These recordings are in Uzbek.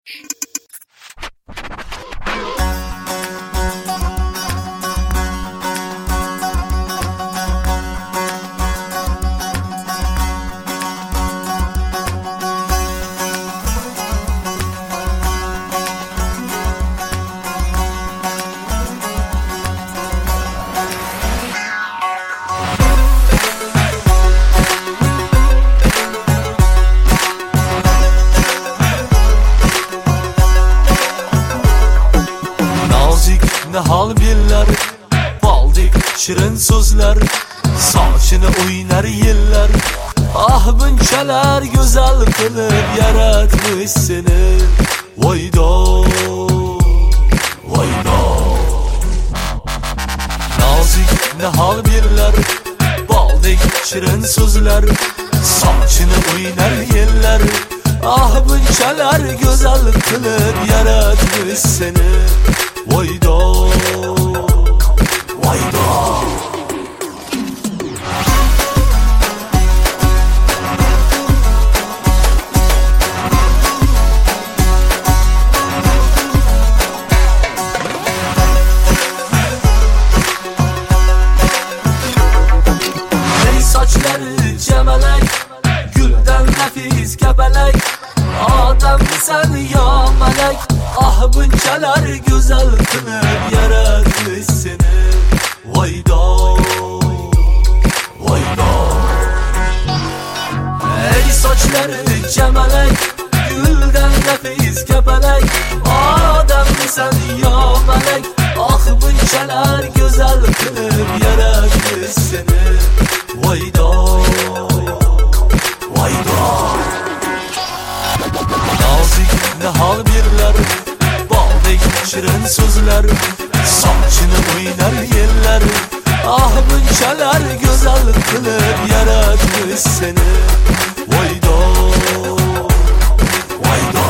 Nihol bellar, baldek shirin so'zlar, sochini o'ynar yillar. Ah bunchalar go'zal qilib yaratmish seni. Voydo, voydo. Nozik nihol bellar, baldek shirin so'zlar, sochini o'ynar yillar. Ah bunchalar go'zal qilib yaratmish seni. Voydo, voydo. Ey sochlari jamalak, guldan nafis kapalak, odamsan yo malak. Ah bunchalar go'zal qilib yaratmish seni. Voydo, voydo. Ey sochlari jamalak, guldan nafis kapalak, odamsan yo malak. Ah bunchalar go'zal qilib yaratmish seni. Voydo, voydo. Nozik nihol bellar, shirin so'zlar, sochini o'ynar yillar. Ah bunchalar go'zal qilib yaratmish seni. Voydo, voydo.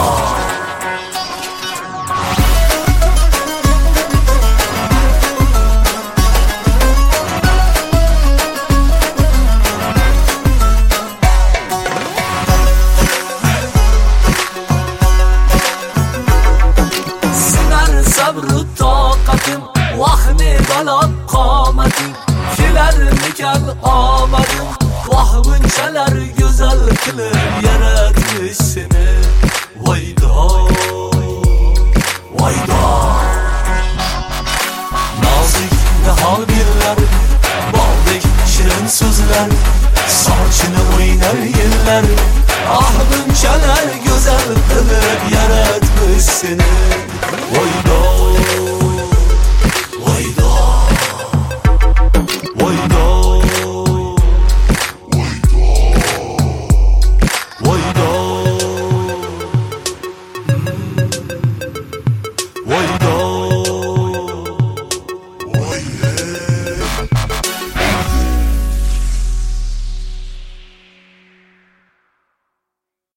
Sabru toqatim, vahne balot qomatim, kelarmikan omadim. Vah bunchalar go'zal qilib yaratmish seni.